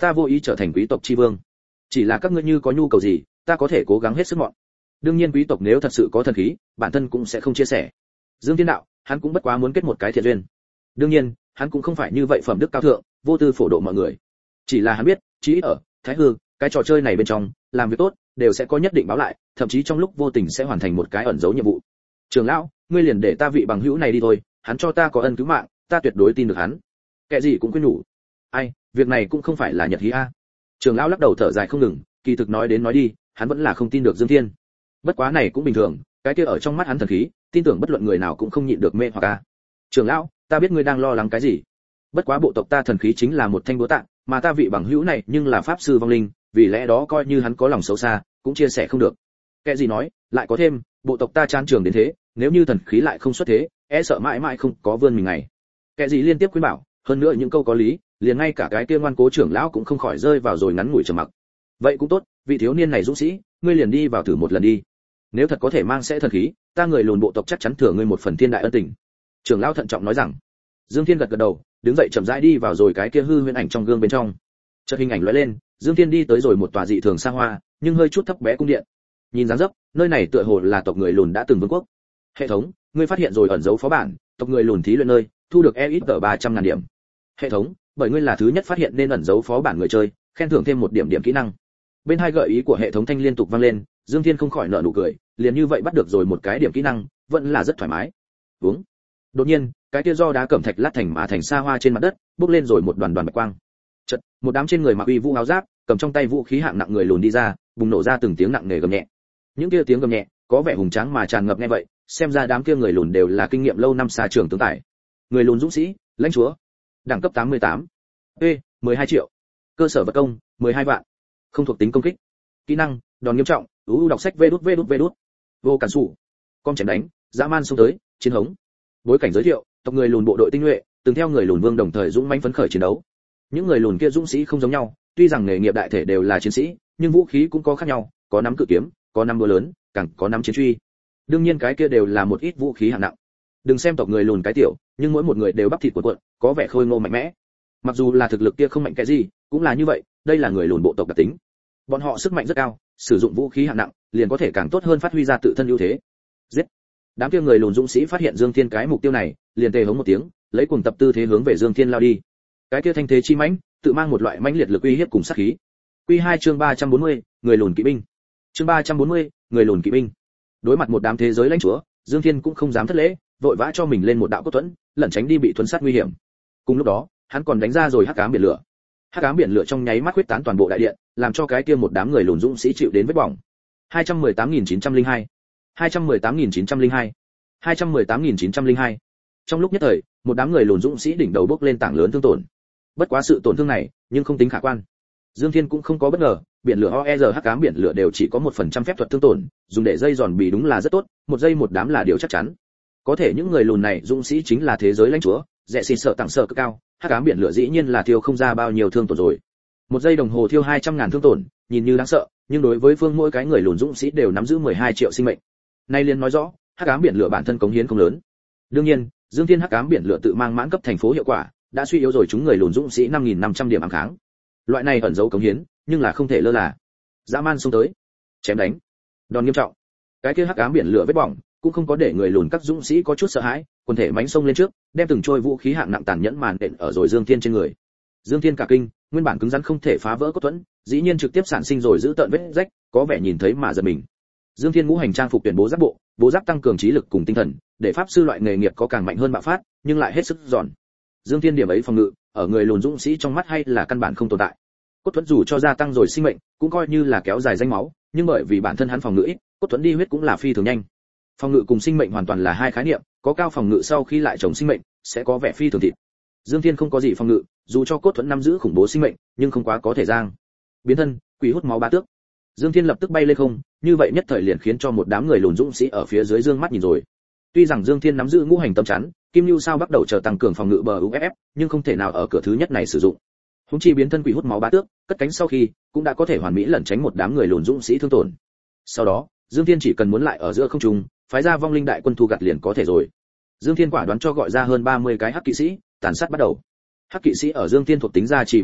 ta vô ý trở thành quý tộc chi vương. Chỉ là các ngươi như có nhu cầu gì, ta có thể cố gắng hết sức mọi. Đương nhiên quý tộc nếu thật sự có thần khí, bản thân cũng sẽ không chia sẻ. Dương Thiên đạo, hắn cũng bất quá muốn kết một cái thiện duyên. Đương nhiên, hắn cũng không phải như vậy phẩm đức cao thượng, vô tư phổ độ mọi người. Chỉ là hắn biết, chỉ ở Thái Hư, cái trò chơi này bên trong, làm việc tốt đều sẽ có nhất định báo lại, thậm chí trong lúc vô tình sẽ hoàn thành một cái ẩn dấu nhiệm vụ. Trường lão, ngươi liền để ta vị bằng hữu này đi thôi, hắn cho ta có ân cứu mạng, ta tuyệt đối tin được hắn. Kẻ gì cũng khuyên nhủ. Ai, việc này cũng không phải là nhật hí a. Trường lão lắc đầu thở dài không ngừng, kỳ thực nói đến nói đi, hắn vẫn là không tin được Dương Thiên. Bất quá này cũng bình thường, cái kia ở trong mắt hắn thần khí, tin tưởng bất luận người nào cũng không nhịn được mê hoặc a. Trường lão, ta biết ngươi đang lo lắng cái gì. Bất quá bộ tộc ta thần khí chính là một thanh búa tạ, mà ta vị bằng hữu này nhưng là pháp sư vong linh, vì lẽ đó coi như hắn có lòng xấu xa, cũng chia sẻ không được. Kẻ gì nói, lại có thêm, bộ tộc ta chán trường đến thế, nếu như thần khí lại không xuất thế, e sợ mãi mãi không có vươn mình ngày. Kẻ gì liên tiếp khuyên bảo, hơn nữa những câu có lý, liền ngay cả cái kia ngoan cố trưởng lão cũng không khỏi rơi vào rồi ngắn ngủi trầm mặc. Vậy cũng tốt, vị thiếu niên này dũng sĩ, ngươi liền đi vào thử một lần đi. Nếu thật có thể mang sẽ thần khí, ta người lùn bộ tộc chắc chắn thừa ngươi một phần thiên đại ân tình. Trưởng lão thận trọng nói rằng. Dương Thiên gật gật đầu, đứng dậy chậm rãi đi vào rồi cái kia hư huyễn ảnh trong gương bên trong. Chợt hình ảnh lóe lên, Dương Thiên đi tới rồi một tòa dị thường xa hoa, nhưng hơi chút thấp bé cung điện. Nhìn dáng dấp, nơi này tựa hồ là tộc người lùn đã từng vương quốc. Hệ thống, ngươi phát hiện rồi ẩn dấu phó bản, tộc người lùn thí luyện nơi, thu được e ít tờ ba trăm ngàn điểm. Hệ thống, bởi ngươi là thứ nhất phát hiện nên ẩn dấu phó bản người chơi, khen thưởng thêm một điểm điểm kỹ năng. Bên hai gợi ý của hệ thống thanh liên tục vang lên, Dương Thiên không khỏi nở nụ cười, liền như vậy bắt được rồi một cái điểm kỹ năng, vẫn là rất thoải mái. Uống. Đột nhiên, cái kia do đá cẩm thạch lát thành mà thành xa hoa trên mặt đất, bốc lên rồi một đoàn đoàn bạch quang. Chợt, một đám trên người mặc uy vũ áo giáp, cầm trong tay vũ khí hạng nặng người lùn đi ra, bùng nổ ra từng tiếng nặng nề gầm nhẹ. Những kia tiếng gầm nhẹ, có vẻ hùng tráng mà tràn ngập nghe vậy, xem ra đám kia người lùn đều là kinh nghiệm lâu năm xa trường tướng tài. Người lùn dũng sĩ, lãnh chúa, đẳng cấp tám mươi tám. Ê, mười hai triệu. Cơ sở vật công, mười hai vạn. Không thuộc tính công kích. Kỹ năng, đòn nghiêm trọng, uu đọc sách vê đút vê đút vê đút. Vô cản sủ. Com chém đánh, dã man xông tới, chiến hống. Bối cảnh giới thiệu, tộc người lùn bộ đội tinh nhuệ, từng theo người lùn vương đồng thời dũng mãnh phấn khởi chiến đấu. Những người lùn kia dũng sĩ không giống nhau, tuy rằng nghề nghiệp đại thể đều là chiến sĩ, nhưng vũ khí cũng có khác nhau, có nắm cự kiếm, có nắm búa lớn, càng có nắm chiến truy. Đương nhiên cái kia đều là một ít vũ khí hạng nặng. Đừng xem tộc người lùn cái tiểu, nhưng mỗi một người đều bắp thịt cuộn cuộn, có vẻ khôi ngô mạnh mẽ. Mặc dù là thực lực kia không mạnh cái gì, cũng là như vậy, đây là người lùn bộ tộc đặc tính. Bọn họ sức mạnh rất cao, sử dụng vũ khí hạng nặng, liền có thể càng tốt hơn phát huy ra tự thân ưu thế. Giết! Đám kia người lùn dũng sĩ phát hiện Dương Thiên cái mục tiêu này, liền tề hống một tiếng, lấy cuồng tập tư thế hướng về Dương Thiên lao đi. Cái kia thanh thế chi mãnh, tự mang một loại mãnh liệt lực uy hiếp cùng sát khí. Quy hai chương ba trăm bốn mươi, người lùn kỵ binh. Chương ba trăm bốn mươi, người lùn kỵ binh. Đối mặt một đám thế giới lãnh chúa, Dương Thiên cũng không dám thất lễ, vội vã cho mình lên một đạo cốt thuẫn, lẩn tránh đi bị thuấn sát nguy hiểm. Cùng lúc đó, hắn còn đánh ra rồi hắc ám biển lửa. Hắc ám biển lửa trong nháy mắt huyết tán toàn bộ đại điện, làm cho cái kia một đám người lùn dũng sĩ chịu đến vết bỏng. hai trăm mười tám nghìn chín trăm lẻ hai, hai trăm mười tám nghìn chín trăm lẻ hai, hai trăm mười tám nghìn chín trăm lẻ hai. Trong lúc nhất thời, một đám người lùn dũng sĩ đỉnh đầu bốc lên tảng lớn thương tổn. Bất quá sự tổn thương này, nhưng không tính khả quan. Dương Thiên cũng không có bất ngờ, biển lửa o e rờ hắc ám biển lửa đều chỉ có một phần trăm phép thuật thương tổn, dùng để dây giòn bì đúng là rất tốt, một giây một đám là điều chắc chắn. Có thể những người lùn này dũng sĩ chính là thế giới lãnh chúa, rẻ xịt sợ tặng sợ cực cao, hắc ám biển lửa dĩ nhiên là thiêu không ra bao nhiêu thương tổn rồi. Một giây đồng hồ thiêu hai trăm ngàn thương tổn, nhìn như đáng sợ, nhưng đối với phương mỗi cái người lùn dũng sĩ đều nắm giữ mười hai triệu sinh mệnh. Nay liền nói rõ, hắc ám biển lửa bản thân cống hiến không lớn. Đương nhiên, Dương Thiên hắc ám biển lửa tự mang mãn cấp thành phố hiệu quả, đã suy yếu rồi chúng người lùn dũng sĩ năm nghìn năm trăm điểm ám kháng. Loại này ẩn dấu cống hiến, nhưng là không thể lơ là. Dã man xông tới, chém đánh, đòn nghiêm trọng. Cái kia hắc ám biển lửa vết bỏng, cũng không có để người lùn các dũng sĩ có chút sợ hãi, quần thể mãnh xông lên trước, đem từng trôi vũ khí hạng nặng tàn nhẫn màn đện ở rồi Dương Thiên trên người. Dương Thiên cả kinh, nguyên bản cứng rắn không thể phá vỡ cốt thuẫn, dĩ nhiên trực tiếp sản sinh rồi giữ tợn vết rách, có vẻ nhìn thấy mà giật mình. Dương Thiên ngũ hành trang phục tuyển bố giáp bộ, bố giáp tăng cường trí lực cùng tinh thần, để pháp sư loại nghề nghiệp có càng mạnh hơn bạo phát, nhưng lại hết sức giòn. Dương Thiên điểm ấy phòng ngự, ở người lùn dũng sĩ trong mắt hay là căn bản không tồn tại. Cốt thuẫn dù cho gia tăng rồi sinh mệnh, cũng coi như là kéo dài danh máu, nhưng bởi vì bản thân hắn phòng ngự ít, cốt thuẫn đi huyết cũng là phi thường nhanh. Phòng ngự cùng sinh mệnh hoàn toàn là hai khái niệm, có cao phòng ngự sau khi lại trồng sinh mệnh, sẽ có vẻ phi thường thịt. Dương Thiên không có gì phòng ngự, dù cho cốt thuẫn nắm giữ khủng bố sinh mệnh, nhưng không quá có thể giang. Biến thân, quỷ hút máu ba tước. Dương Thiên lập tức bay lên không, như vậy nhất thời liền khiến cho một đám người lùn dũng sĩ ở phía dưới dương mắt nhìn rồi. Tuy rằng Dương Thiên nắm giữ ngũ hành tâm chắn, Kim Lưu sao bắt đầu chờ tăng cường phòng ngự bờ u ép ép, nhưng không thể nào ở cửa thứ nhất này sử dụng. Húng chi biến thân quỷ hút máu ba tước, cất cánh sau khi, cũng đã có thể hoàn mỹ lẩn tránh một đám người lùn dũng sĩ thương tổn. Sau đó, Dương Thiên chỉ cần muốn lại ở giữa không trung, phái ra vong linh đại quân thu gặt liền có thể rồi. Dương Thiên quả đoán cho gọi ra hơn ba mươi cái hắc kỵ sĩ, tàn sát bắt đầu. Hắc kỵ sĩ ở Dương Thiên thuộc tính gia trì bên dưới,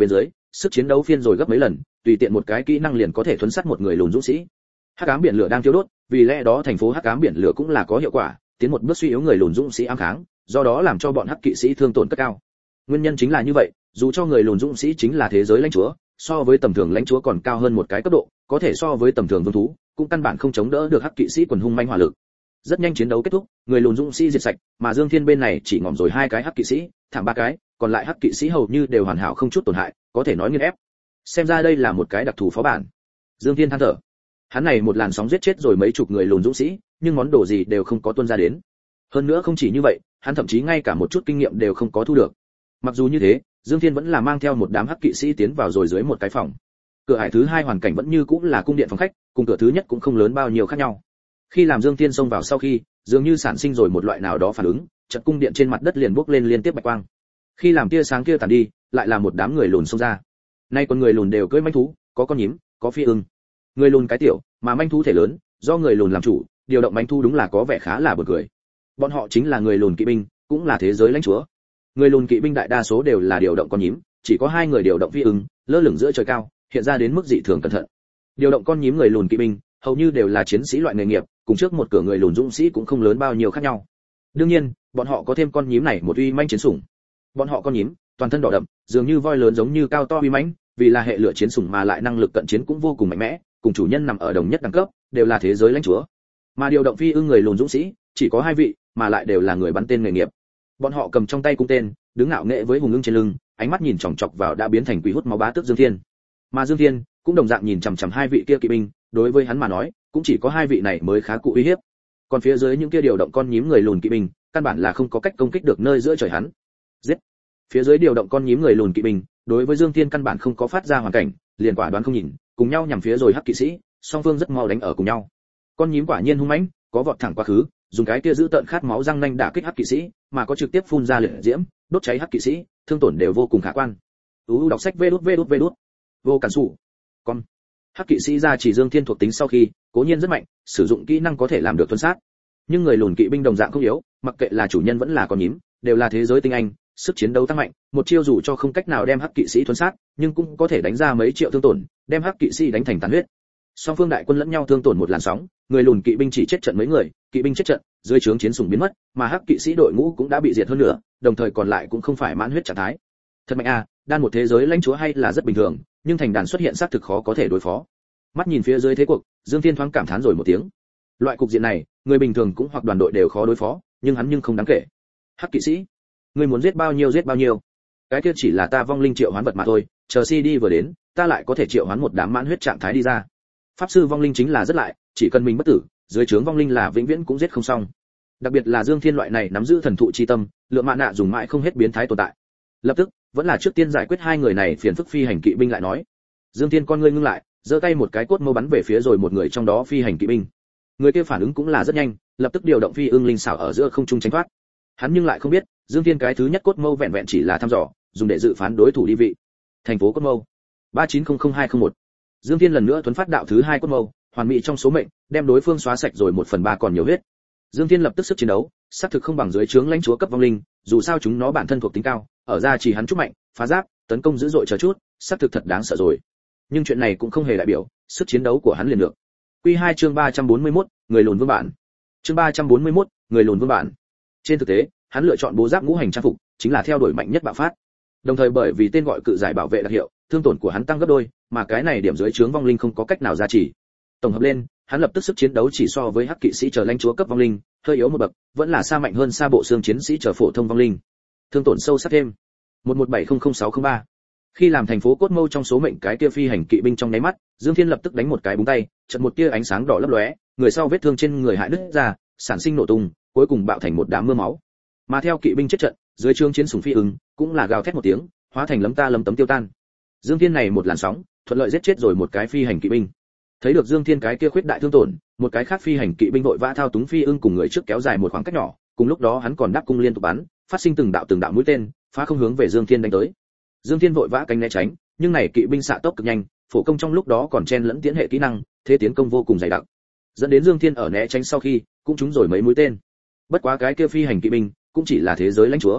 sức chiến đấu phiên rồi gấp mấy lần, tùy tiện một cái kỹ năng liền có thể thuấn sát một người lùn dũng sĩ. Hắc ám biển lửa đang thiêu đốt, vì lẽ đó thành phố hắc ám biển lửa cũng là có hiệu quả, tiến một bước suy yếu người lùn dũng sĩ ám kháng, do đó làm cho bọn hắc kỵ sĩ thương tổn cất cao. Nguyên nhân chính là như vậy, dù cho người lùn dũng sĩ chính là thế giới lãnh chúa, so với tầm thường lãnh chúa còn cao hơn một cái cấp độ, có thể so với tầm thường vương thú, cũng căn bản không chống đỡ được hắc kỵ sĩ quần hung manh hỏa lực. Rất nhanh chiến đấu kết thúc, người lùn dũng sĩ diệt sạch, mà Dương Thiên bên này chỉ ngỏm rồi hai cái hắc kỵ sĩ, thảm ba cái, còn lại hắc kỵ sĩ hầu như đều hoàn hảo không chút tổn hại, có thể nói nghiền ép. Xem ra đây là một cái đặc thù phó bản. Dương Thiên than thở. Hắn này một làn sóng giết chết rồi mấy chục người lùn dũng sĩ, nhưng món đồ gì đều không có tuôn ra đến. Hơn nữa không chỉ như vậy, hắn thậm chí ngay cả một chút kinh nghiệm đều không có thu được. Mặc dù như thế, Dương Thiên vẫn là mang theo một đám hắc kỵ sĩ tiến vào rồi dưới một cái phòng. Cửa ải thứ hai hoàn cảnh vẫn như cũng là cung điện phòng khách, cùng cửa thứ nhất cũng không lớn bao nhiêu khác nhau. Khi làm Dương Thiên xông vào sau khi, dường như sản sinh rồi một loại nào đó phản ứng, trận cung điện trên mặt đất liền bốc lên liên tiếp bạch quang. Khi làm tia sáng kia tàn đi, lại là một đám người lùn xông ra. Nay con người lùn đều cưỡi manh thú, có con nhím, có phi ưng. Người lùn cái tiểu, mà manh thú thể lớn, do người lùn làm chủ, điều động manh thú đúng là có vẻ khá là buồn cười. Bọn họ chính là người lùn kỵ binh, cũng là thế giới lãnh chúa. Người lùn kỵ binh đại đa số đều là điều động con nhím, chỉ có hai người điều động phi ưng, lơ lửng giữa trời cao, hiện ra đến mức dị thường cẩn thận. Điều động con nhím người lùn kỵ binh, hầu như đều là chiến sĩ loại nghề nghiệp, cùng trước một cửa người lùn dũng sĩ cũng không lớn bao nhiêu khác nhau. Đương nhiên, bọn họ có thêm con nhím này một uy manh chiến sủng. Bọn họ con nhím, toàn thân đỏ đậm, dường như voi lớn giống như cao to uy mãnh, vì là hệ lửa chiến sủng mà lại năng lực cận chiến cũng vô cùng mạnh mẽ, cùng chủ nhân nằm ở đồng nhất đẳng cấp, đều là thế giới lãnh chúa. Mà điều động phi ưng người lùn dũng sĩ, chỉ có hai vị, mà lại đều là người bắn tên nghề nghiệp. Bọn họ cầm trong tay cung tên, đứng ngạo nghễ với hùng ưng trên lưng, ánh mắt nhìn chòng chọc vào đã biến thành quỷ hút máu bá tước Dương Thiên. Mà Dương Thiên cũng đồng dạng nhìn chằm chằm hai vị kia kỵ binh, đối với hắn mà nói, cũng chỉ có hai vị này mới khá cụ uy hiếp. Còn phía dưới những kia điều động con nhím người lùn kỵ binh, căn bản là không có cách công kích được nơi giữa trời hắn. Giết. Phía dưới điều động con nhím người lùn kỵ binh, đối với Dương Thiên căn bản không có phát ra hoàn cảnh, liền quả đoán không nhìn, cùng nhau nhằm phía rồi hắc kỵ sĩ, song phương rất mau đánh ở cùng nhau. Con nhím quả nhiên hung mãnh, có vọt thẳng quá khứ, dùng cái kia giữ tợn khát máu răng nanh đả kích hắc kỵ sĩ, mà có trực tiếp phun ra liệt diễm, đốt cháy hắc kỵ sĩ, thương tổn đều vô cùng khả quan. U đọc sách vê đút vê đút vê đút. Vô cản sủ. Con. Hắc kỵ sĩ ra chỉ Dương Thiên thuộc tính sau khi, cố nhiên rất mạnh, sử dụng kỹ năng có thể làm được tuân sát. Nhưng người lùn kỵ binh đồng dạng không yếu, mặc kệ là chủ nhân vẫn là con nhím, đều là thế giới tinh anh, sức chiến đấu tăng mạnh, một chiêu dù cho không cách nào đem hắc kỵ sĩ tuân sát, nhưng cũng có thể đánh ra mấy triệu thương tổn, đem hắc kỵ sĩ đánh thành tàn huyết. Song phương đại quân lẫn nhau thương tổn một làn sóng, người lùn kỵ binh chỉ chết trận mấy người, kỵ binh chết trận, dưới trướng chiến sủng biến mất, mà hắc kỵ sĩ đội ngũ cũng đã bị diệt hơn nữa, đồng thời còn lại cũng không phải mãn huyết trạng thái. Thật mạnh a, đan một thế giới lãnh chúa hay là rất bình thường, nhưng thành đàn xuất hiện xác thực khó có thể đối phó. Mắt nhìn phía dưới thế cuộc, Dương Thiên thoáng cảm thán rồi một tiếng. Loại cục diện này, người bình thường cũng hoặc đoàn đội đều khó đối phó, nhưng hắn nhưng không đáng kể. Hắc kỵ sĩ, ngươi muốn giết bao nhiêu giết bao nhiêu. Cái kia chỉ là ta vong linh triệu hoán vật mà thôi, chờ xê đê vừa đến, ta lại có thể triệu hoán một đám mãn huyết trạng thái đi ra. Pháp sư vong linh chính là rất lại, chỉ cần mình bất tử, dưới trướng vong linh là vĩnh viễn cũng giết không xong. Đặc biệt là Dương Thiên loại này nắm giữ thần thụ chi tâm, lượng mạ nạ dùng mãi không hết biến thái tồn tại. Lập tức, vẫn là trước tiên giải quyết hai người này phiền phức phi hành kỵ binh lại nói. Dương Thiên con ngươi ngưng lại, giơ tay một cái cốt mâu bắn về phía rồi một người trong đó phi hành kỵ binh. Người kia phản ứng cũng là rất nhanh, lập tức điều động phi ưng linh xảo ở giữa không trung tránh thoát. Hắn nhưng lại không biết, Dương Thiên cái thứ nhất cốt mâu vẹn vẹn chỉ là thăm dò, dùng để dự phán đối thủ đi vị. Thành phố cốt mâu ba chín không không hai không một. Dương Thiên lần nữa thuấn phát đạo thứ hai cốt mâu, hoàn mỹ trong số mệnh, đem đối phương xóa sạch rồi một phần ba còn nhiều huyết. Dương Thiên lập tức sức chiến đấu, xác thực không bằng dưới trướng lãnh chúa cấp vong linh, dù sao chúng nó bản thân thuộc tính cao, ở ra chỉ hắn chút mạnh, phá giáp, tấn công dữ dội chờ chút, xác thực thật đáng sợ rồi. Nhưng chuyện này cũng không hề đại biểu sức chiến đấu của hắn liền được. Quy hai chương ba trăm bốn mươi mốt, người lùn vương bản. Chương ba trăm bốn mươi mốt, người lùn vương bản. Trên thực tế, hắn lựa chọn bố giáp ngũ hành trang phục, chính là theo đuổi mạnh nhất bạo phát. Đồng thời bởi vì tên gọi cự giải bảo vệ đặc hiệu, thương tổn của hắn tăng gấp đôi, mà cái này điểm dưới trướng vong linh không có cách nào gia trì. Tổng hợp lên, hắn lập tức sức chiến đấu chỉ so với hắc kỵ sĩ chờ lãnh chúa cấp vong linh, hơi yếu một bậc, vẫn là xa mạnh hơn xa bộ xương chiến sĩ chờ phổ thông vong linh. Thương tổn sâu sắc thêm. một một bảy không không sáu không ba. Khi làm thành phố cốt mâu trong số mệnh cái kia phi hành kỵ binh trong nháy mắt, Dương Thiên lập tức đánh một cái búng tay, chợt một tia ánh sáng đỏ lấp lóe, người sau vết thương trên người hại nứt ra, sản sinh nổ tung, cuối cùng bạo thành một đám mưa máu. Mà theo kỵ binh chết trận, dưới trướng chiến sủng phi ứng, cũng là gào thét một tiếng, hóa thành lấm ta lấm tấm tiêu tan. Dương Thiên này một làn sóng, thuận lợi giết chết rồi một cái phi hành kỵ binh. Thấy được Dương Thiên cái kia khuyết đại thương tổn, một cái khác phi hành kỵ binh vội vã thao túng phi ưng cùng người trước kéo dài một khoảng cách nhỏ, cùng lúc đó hắn còn đáp cung liên tục bắn, phát sinh từng đạo từng đạo mũi tên, phá không hướng về Dương Thiên đánh tới. Dương Thiên vội vã cánh né tránh, nhưng này kỵ binh xạ tốc cực nhanh, phổ công trong lúc đó còn chen lẫn tiến hệ kỹ năng, thế tiến công vô cùng dày đặc. Dẫn đến Dương Thiên ở né tránh sau khi, cũng trúng rồi mấy mũi tên. Bất quá cái kia phi hành kỵ binh, cũng chỉ là thế giới lãnh chúa.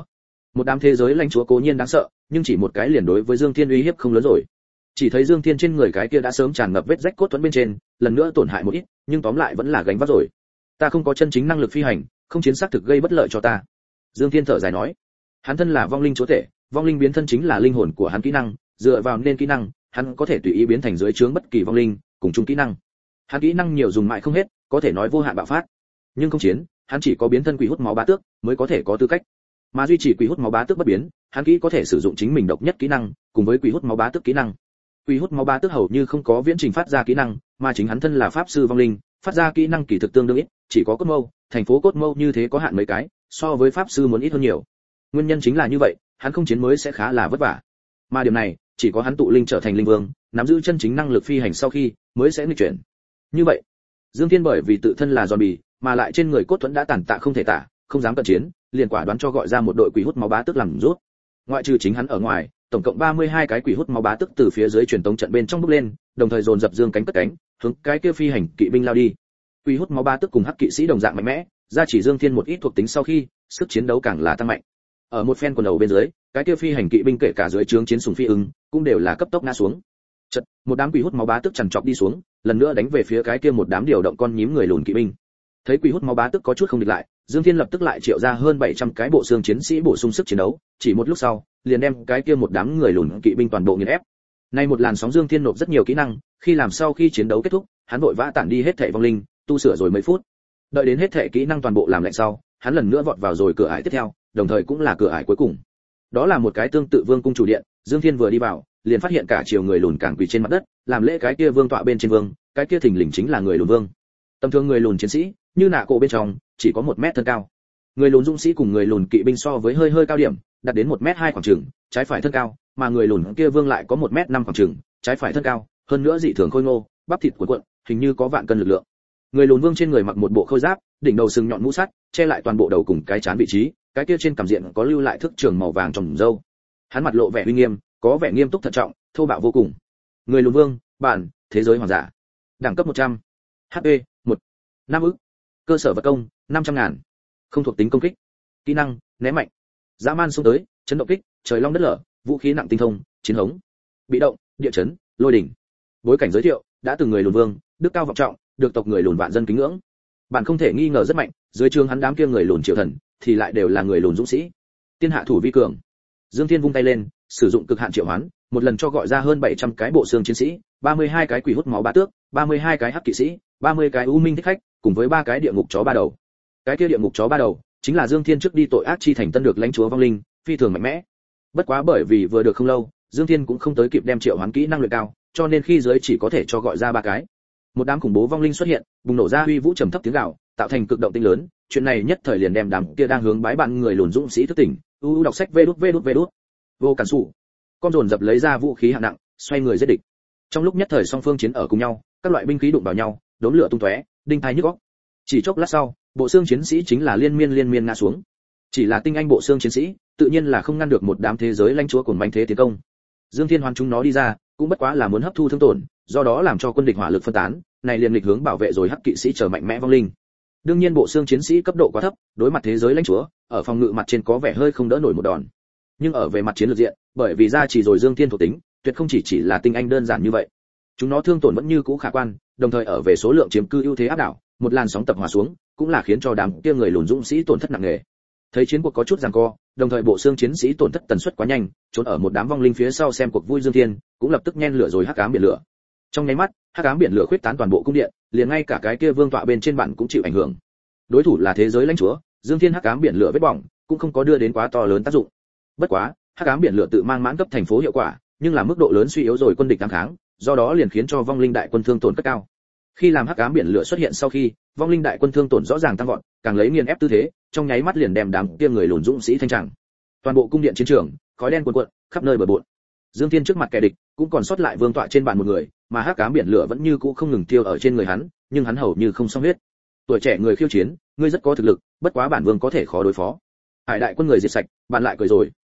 Một đám thế giới lãnh chúa cố nhiên đáng sợ, nhưng chỉ một cái liền đối với Dương Thiên uy hiếp không lớn rồi. Chỉ thấy Dương Thiên trên người cái kia đã sớm tràn ngập vết rách cốt thuẫn bên trên, lần nữa tổn hại một ít, nhưng tóm lại vẫn là gánh vác rồi. Ta không có chân chính năng lực phi hành, không chiến xác thực gây bất lợi cho ta. Dương Thiên thở dài nói, hắn thân là vong linh chúa tể, vong linh biến thân chính là linh hồn của hắn kỹ năng, dựa vào nên kỹ năng, hắn có thể tùy ý biến thành dưới trướng bất kỳ vong linh, cùng chung kỹ năng. Hắn kỹ năng nhiều dùng mãi không hết, có thể nói vô hạn bạo phát. Nhưng không chiến, hắn chỉ có biến thân quỷ hút máu bá tước mới có thể có tư cách. Mà duy trì quỷ hút máu bá tước bất biến, hắn kỹ có thể sử dụng chính mình độc nhất kỹ năng, cùng với quỷ hút máu bá tước kỹ năng. Quỷ hút máu bá tước hầu như không có viễn trình phát ra kỹ năng, mà chính hắn thân là pháp sư vong linh, phát ra kỹ năng kỳ thực tương đương ít, chỉ có cốt mâu, thành phố cốt mâu như thế có hạn mấy cái, so với pháp sư muốn ít hơn nhiều. Nguyên nhân chính là như vậy, hắn không chiến mới sẽ khá là vất vả. Mà điểm này, chỉ có hắn tụ linh trở thành linh vương, nắm giữ chân chính năng lực phi hành sau khi, mới sẽ nghịch chuyển. Như vậy, Dương Thiên bởi vì tự thân là zombie, mà lại trên người cốt thuẫn đã tàn tạ không thể tả, không dám cận chiến, liền quả đoán cho gọi ra một đội quỷ hút máu bá tước làm rút. Ngoại trừ chính hắn ở ngoài, tổng cộng ba mươi hai cái quỷ hút máu bá tước từ phía dưới truyền tống trận bên trong bước lên, đồng thời dồn dập dương cánh cất cánh, hướng cái kia phi hành kỵ binh lao đi. Quỷ hút máu bá tước cùng hắc kỵ sĩ đồng dạng mạnh mẽ, ra chỉ Dương Thiên một ít thuộc tính sau khi, sức chiến đấu càng là tăng mạnh. Ở một phen quần đầu bên dưới, cái kia phi hành kỵ binh kể cả dưới trướng chiến sùng phi ưng, cũng đều là cấp tốc ngã xuống. Chợt, một đám quỷ hút máu bá tước chằn chọc đi xuống, lần nữa đánh về phía cái kia một đám điều động con nhím người lùn kỵ binh. Thấy quỷ hút máu bá tước có chút không địch lại, Dương Thiên lập tức lại triệu ra hơn bảy trăm cái bộ xương chiến sĩ bổ sung sức chiến đấu, chỉ một lúc sau, liền đem cái kia một đám người lùn kỵ binh toàn bộ nghiền ép. Nay một làn sóng Dương Thiên nộp rất nhiều kỹ năng, khi làm sau khi chiến đấu kết thúc, hắn vội vã tản đi hết thảy vong linh, tu sửa rồi mấy phút. Đợi đến hết thảy kỹ năng toàn bộ làm lạnh sau, hắn lần nữa vọt vào rồi cửa ải tiếp theo, đồng thời cũng là cửa ải cuối cùng. Đó là một cái tương tự vương cung chủ điện, Dương Thiên vừa đi vào, liền phát hiện cả triều người lùn càng quỳ trên mặt đất, làm lễ cái kia vương tọa bên trên vương, cái kia thình lình chính là người lùn vương. Tầm thường người lùn chiến sĩ, như nạ cổ bên trong, chỉ có một mét thân cao. Người lùn dũng sĩ cùng người lùn kỵ binh so với hơi hơi cao điểm, đạt đến một mét hai khoảng chừng, trái phải thân cao, mà người lùn kia vương lại có một mét năm khoảng chừng, trái phải thân cao, hơn nữa dị thường khôi ngô, bắp thịt cuộn cuộn, hình như có vạn cân lực lượng. Người lùn vương trên người mặc một bộ khôi giáp, đỉnh đầu sừng nhọn mũ sắt, che lại toàn bộ đầu cùng cái trán vị trí, cái kia trên cằm diện có lưu lại thước trường màu vàng trồng râu. Hắn mặt lộ vẻ uy nghiêm, có vẻ nghiêm túc thận trọng, thô bạo vô cùng. Người lùn vương, bản, thế giới hoàng giả. Đẳng cấp một trăm. hát pê, một. năm ức. Cơ sở vật công, năm trăm ngàn. Không thuộc tính công kích. Kỹ năng, ném mạnh. Dã man xông tới, chấn động kích, trời long đất lở, vũ khí nặng tinh thông, chiến hống. Bị động, địa chấn, lôi đỉnh. Bối cảnh giới thiệu, đã từng người lùn vương, đức cao vọng trọng, được tộc người lùn vạn dân kính ngưỡng. Bạn không thể nghi ngờ rất mạnh, dưới trường hắn đám kia người lùn triều thần, thì lại đều là người lùn dũng sĩ. Tiên hạ thủ vi cường. Dương Thiên vung tay lên, sử dụng cực hạn triệu hoán, một lần cho gọi ra hơn bảy trăm cái bộ xương chiến sĩ, ba mươi hai cái quỷ hút máu bá tước, ba mươi hai cái hắc kỵ sĩ, ba mươi cái u minh thích khách, cùng với ba cái địa ngục chó ba đầu. Cái kia địa ngục chó ba đầu, chính là Dương Thiên trước đi tội ác chi thành tân được lãnh chúa vong linh, phi thường mạnh mẽ. Bất quá bởi vì vừa được không lâu, Dương Thiên cũng không tới kịp đem triệu hoán kỹ năng luyện cao, cho nên khi dưới chỉ có thể cho gọi ra ba cái. Một đám khủng bố vong linh xuất hiện, bùng nổ ra uy vũ trầm thấp tiếng gào, tạo thành cực động tinh lớn, chuyện này nhất thời liền đem đám kia đang hướng bái bạn người lùn dũng sĩ thức tỉnh. U u đọc sách vê đút vê đút vê đút. Vô cản sủ. Con dồn dập lấy ra vũ khí hạng nặng, xoay người giết địch. Trong lúc nhất thời song phương chiến ở cùng nhau, các loại binh khí đụng vào nhau, đốm lửa tung tóe, đinh tai nhức óc. Chỉ chốc lát sau, bộ xương chiến sĩ chính là liên miên liên miên ngã xuống. Chỉ là tinh anh bộ xương chiến sĩ, tự nhiên là không ngăn được một đám thế giới lãnh chúa cuồng manh thế tiến công. Dương Thiên Hoán chúng nó đi ra, cũng bất quá là muốn hấp thu thương tổn, do đó làm cho quân địch hỏa lực phân tán, này liền nghịch hướng bảo vệ rồi hắc kỵ sĩ trở mạnh mẽ vong linh. Đương nhiên bộ xương chiến sĩ cấp độ quá thấp, đối mặt thế giới lãnh chúa, ở phòng ngự mặt trên có vẻ hơi không đỡ nổi một đòn. Nhưng ở về mặt chiến lược diện, bởi vì ra chỉ rồi Dương Thiên thuộc tính, tuyệt không chỉ chỉ là tinh anh đơn giản như vậy. Chúng nó thương tổn vẫn như cũ khả quan, đồng thời ở về số lượng chiếm cư ưu thế áp đảo, một làn sóng tập hòa xuống, cũng là khiến cho đám kia người lùn dũng sĩ tổn thất nặng nề. Thấy chiến cuộc có chút giằng co, đồng thời bộ xương chiến sĩ tổn thất tần suất quá nhanh, trốn ở một đám vong linh phía sau xem cuộc vui Dương Thiên, cũng lập tức nhen lửa rồi hắc ám biển lửa. Trong nháy mắt, hắc ám biển lửa khuyết tán toàn bộ cung điện, liền ngay cả cái kia vương tọa bên trên bản cũng chịu ảnh hưởng. Đối thủ là thế giới lãnh chúa, Dương Thiên hắc ám biển lửa vết bỏng, cũng không có đưa đến quá to lớn tác dụng. Bất quá, hắc ám biển lửa tự mang mãn cấp thành phố hiệu quả, nhưng là mức độ lớn suy yếu rồi quân địch kháng kháng, do đó liền khiến cho vong linh đại quân thương tổn rất cao. Khi làm hắc ám biển lửa xuất hiện sau khi, vong linh đại quân thương tổn rõ ràng tăng vọt, càng lấy nghiền ép tư thế, trong nháy mắt liền đem đám kia người lùn dũng sĩ thanh tràng. Toàn bộ cung điện chiến trường, khói đen cuồn cuộn, khắp nơi bừa bộn. Dương Thiên trước mặt kẻ địch, cũng còn sót lại vương tọa trên bàn một người, mà hắc ám biển lửa vẫn như cũ không ngừng tiêu ở trên người hắn, nhưng hắn hầu như không xong huyết. Tuổi trẻ người khiêu chiến, ngươi rất có thực lực, bất quá bản vương có thể khó đối phó. Hải đại quân người diệt sạch, bạn lại cười rồi,